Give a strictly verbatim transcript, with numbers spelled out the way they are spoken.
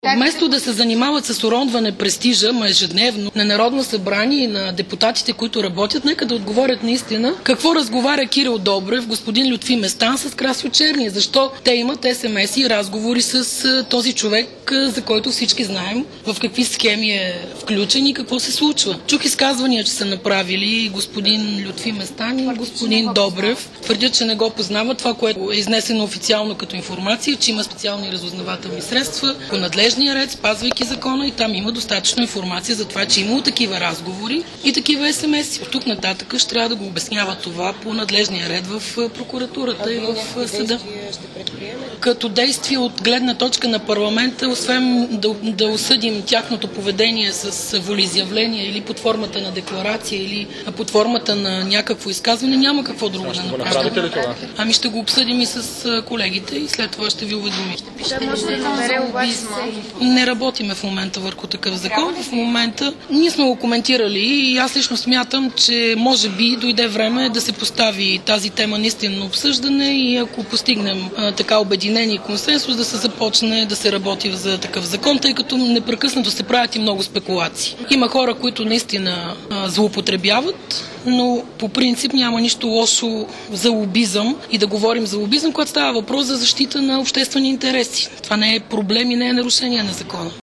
Вместо да се занимават с уронване престижа ежедневно на Народно събрание и на депутатите, които работят, нека да отговорят наистина какво разговаря Кирил Добрев, господин Лютви Местан с Красьо Черния. Защо те имат ес ем ес и разговори с този човек, за който всички знаем в какви схеми е включен и какво се случва. Чух изказвания, че са направили господин Лютви Местан и господин Добрев. Твърдят, че не го познават. Това, което е изнесено официално като информация, че има специални разузнавателни средства по надлежния ред, спазвайки закона, и там има достатъчно информация за това, че имало такива разговори и такива ес ем ес. От тук нататък ще трябва да го обяснява това по надлежния ред в прокуратурата и в съда. Като действие от гледна точка на парламента, освен да, да осъдим тяхното поведение с волеизявление или под формата на декларация, или под формата на някакво изказване, няма какво друго да направим. Ами ще го обсъдим и с колегите и след това ще ви уведомим. Не работиме в момента върху такъв закон. В момента ние сме го коментирали и аз лично смятам, че може би дойде време да се постави тази тема наистина на обсъждане и ако постигнем а, така обединение и консенсус, да се започне да се работи за такъв закон, тъй като непрекъснато се правят и много спекулации. Има хора, които наистина а, злоупотребяват, но по принцип няма нищо лошо за лобизъм и да говорим за лобизъм, когато става въпрос за защита на обществени интереси. Това не е проблем и не е нарушение на закона.